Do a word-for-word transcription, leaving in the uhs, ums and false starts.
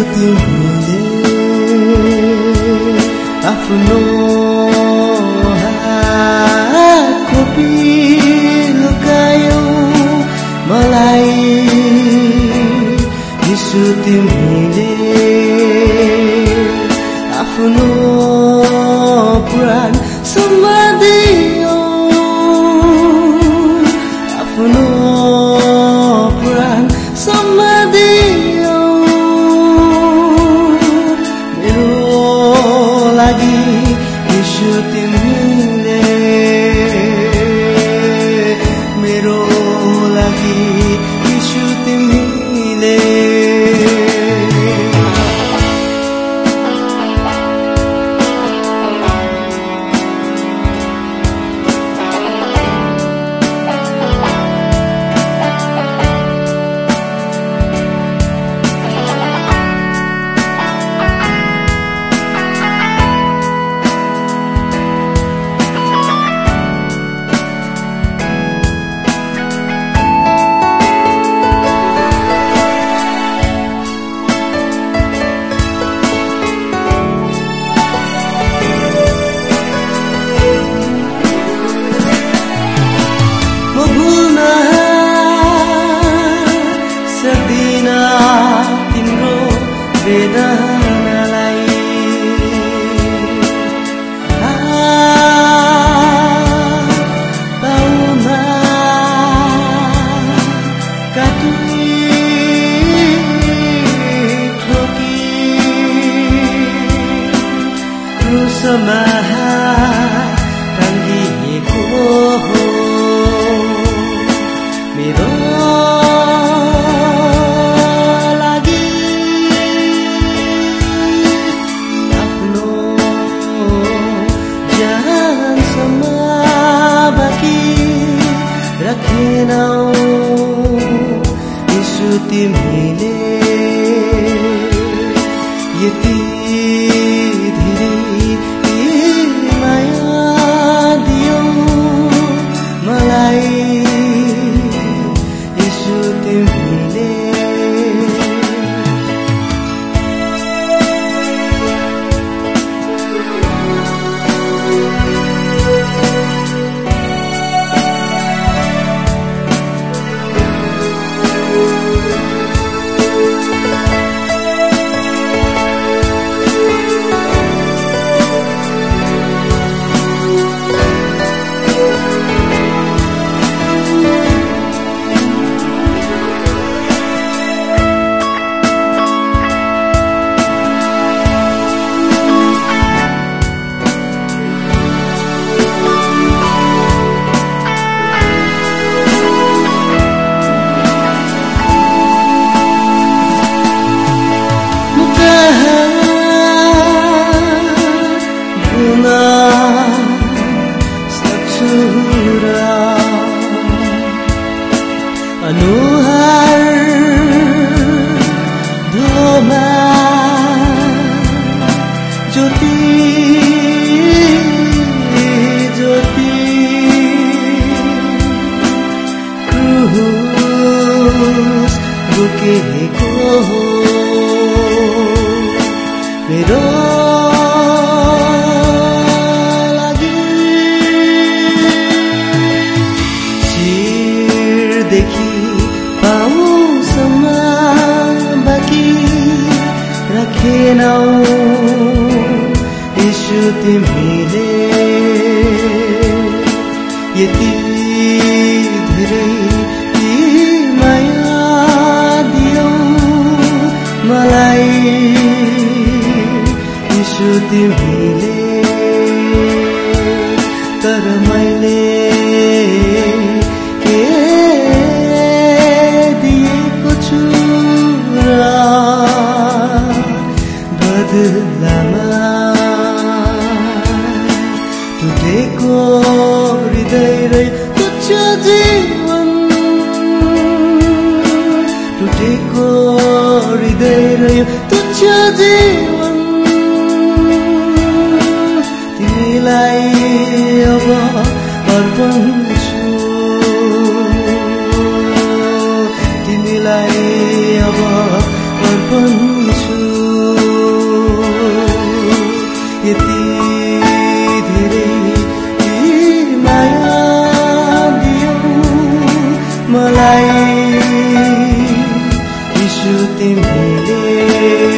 तिमीले आफ्नो हातको लुकायौ मलाई यीशु तिमीले आफ्नो प्राण सम्हाल्यौ आफ्नो प्राण सम्हाल्यौ मेरो लागि यीशु तिमीले मेरो लागि यीशु तिमीले तिम्रो वेदनालाई पाउमा काटी ठोकी क्रुसमा टाङ्गिएको हो मेरो राखेनौ यीशु तिमीले यति धेरै माया दियौ मलाई यीशु तिमीले अनुहार धोमा ज्योति ज्योति क्रुस बोकेको हो मेरो देखि पाउँसम्म बाँकी राखेनौ यीशु तिमीले यति धेरै माया दियौ मलाई यीशु तिमीले तर मैले बदलामा टुटेको हृदय र तुच्छ जीवन टुटेको हृदय र तुच्छ जीवन तिमीलाई अब अर्पण छु तिमीलाई अब अर्पण छु यति धेरै माया दियो मलाई यीशु तिमीले